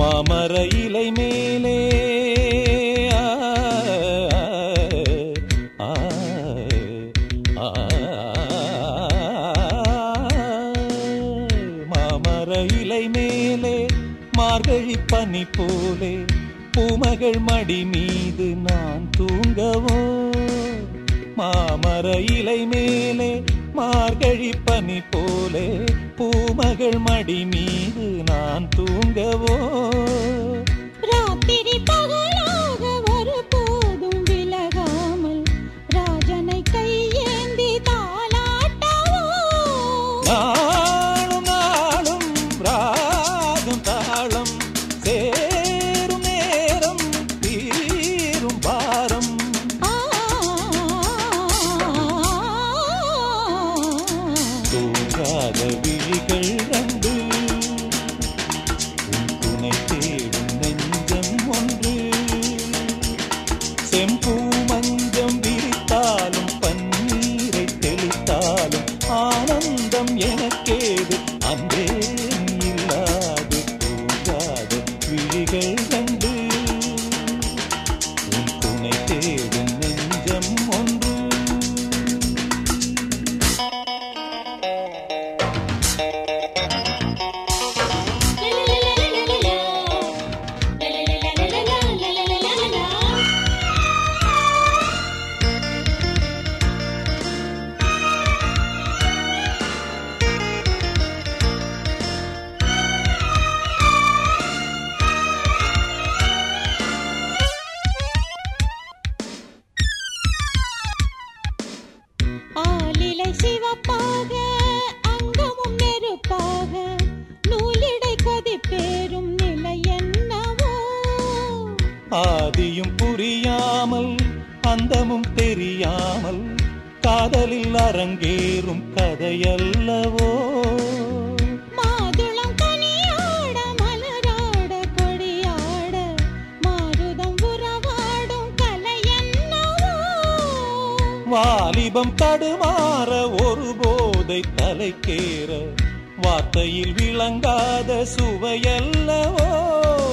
மாமர இலை மேலே மாமர இலை மேலே மார்கழி பனி போலே பூமகள் மடி மீது நான் தூங்கவோ. மாமர இலை மேலே மார்கழி பனி போலே பூமகள் மடி மீது நான் தூங்கவோ. ராத்திரி பகலாக ஒரு போதும் விலகாமல் ராஜனை கையேந்தி தாலாட்டவோ. நாளும் நாளும் ராகம் தாளம் சேரும் நேரம் தீரும் பாரம். தூங்காத விழிகள் ரெண்டு உன் துணை தேடும் நெஞ்சம் ஒன்று. செம்பூ மஞ்சம் விரித்தாலும் பன்னீரை தெளித்தாலும் ஆனந்தம் எனக்கேது அன்பே இல்லாது. தூங்காத விழிகள் ரெண்டு உன் துணை தேடும் நெஞ்சம் ஒன்று. ஆலிலை சிவப்பாக அங்கமும் நெருப்பாக நூலிடை கொதிப்பேறும் நிலை என்னவோ. ஆதியும் புரியாமல் அந்தமும் தெரியாமல் காதலில் அரங்கேறும் கதையல்லவோ. மாதுளம் கனியாட மலராட கொடியாட மாருதம் உறவாடும் கலை என்னவோ. வாலிபம் தடுமாற ஒரு போதை தலைக்கேற வார்த்தையில் விளங்காத சுவையல்லவோ.